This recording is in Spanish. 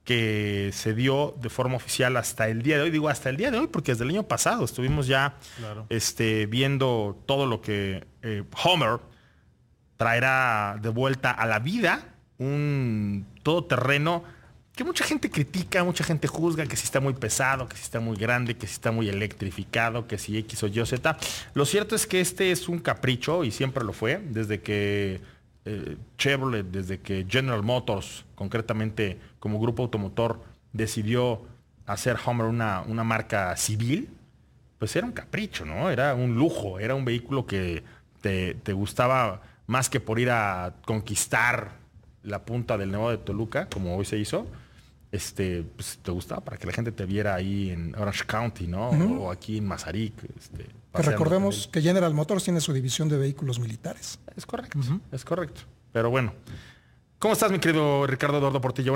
que se dio de forma oficial hasta el día de hoy. Digo hasta el día de hoy porque desde el año pasado estuvimos ya viendo todo lo que Homer traerá de vuelta a la vida, un todoterreno que mucha gente critica, mucha gente juzga, que si está muy pesado, que si está muy grande, que si está muy electrificado, que si X o Y o Z. Lo cierto es que este es un capricho y siempre lo fue, desde que Chevrolet, desde que General Motors, concretamente como grupo automotor, decidió hacer Hummer una marca civil, pues era un capricho, ¿no? Era un lujo, era un vehículo que te gustaba más que por ir a conquistar la punta del Nevado de Toluca, como hoy se hizo. Pues te gustaba para que la gente te viera ahí en Orange County, ¿no? O aquí en Mazarik. Que recordemos que General Motors tiene su división de vehículos militares. Es correcto, es correcto. Pero bueno, ¿cómo estás, mi querido Ricardo Eduardo Portillo?